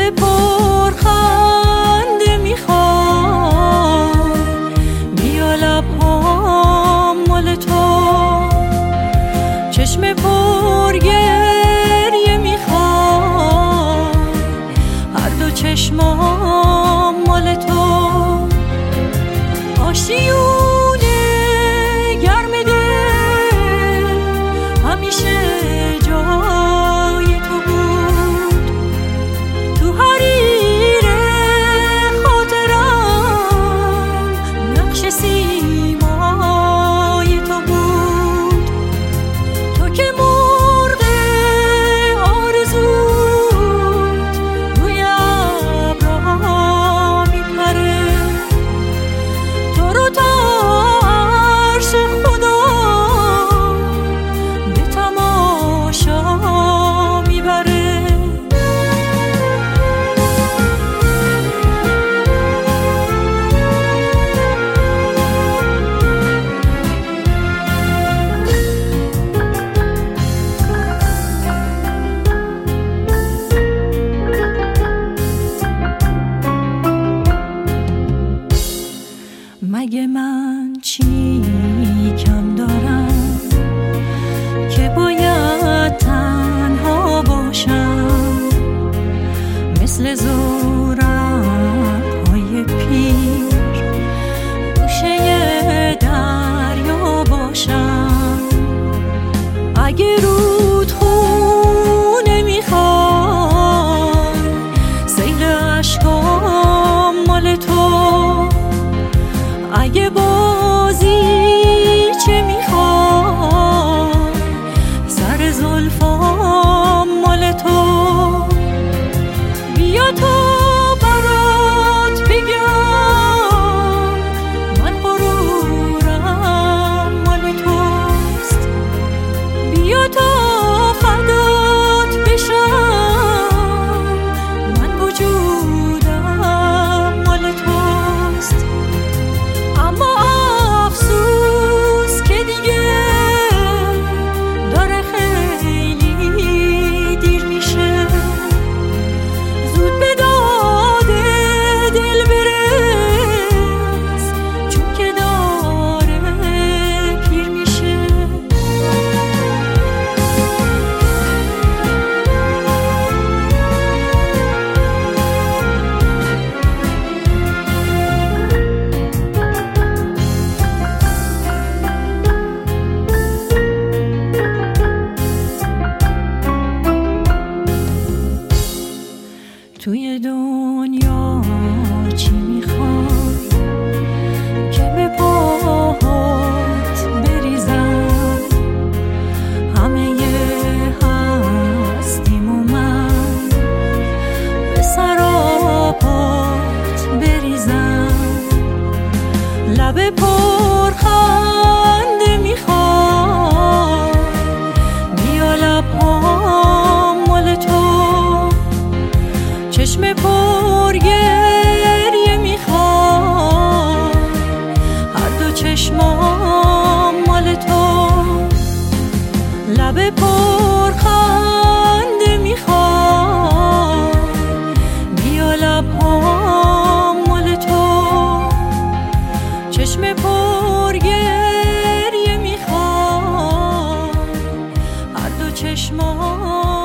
لب پرخنده میخوای، بیا لب‌هام مال تو. چشم پر گریه میخوای، هر دو چشمام مال تو. آشیونه گرم دل همیشه جای تو بود، تو حریر خاطرم نقش سیمای تو بود. تو که مرغ آرزوت روی ابرها میپره، تو رو تا عرش خدا به تماشا میبره. مگه من چی کم دارم که باید تنها باشم، مثل زورق‌های پیر گوشه دریا باشم. اگه رودخونه میخوای، سیل اشکام مال تو. اگه بازیچه میخوای، سر زلفام مال تو. بیا تا برات بگم من غرورم مال توست، بیا تا فدات بشم من وجودم مال توست. اما افسوس که دیگه داره خیلی دیر میشه، زود به داد دل برس چون که داره پیر میشه. توی دنیا چی میخوای که به پاهات بریزم؟ همه هستیم و من به سراپات بریزم. لب پرخنده میخوای، بیا لب‌هام مال تو. چشم پر گریه میخوای، هر دو چشمام مال تو. لب پرخنده میخوای، بیا لب‌هام مال تو. چشم پر گریه میخوای، هر دو چشمام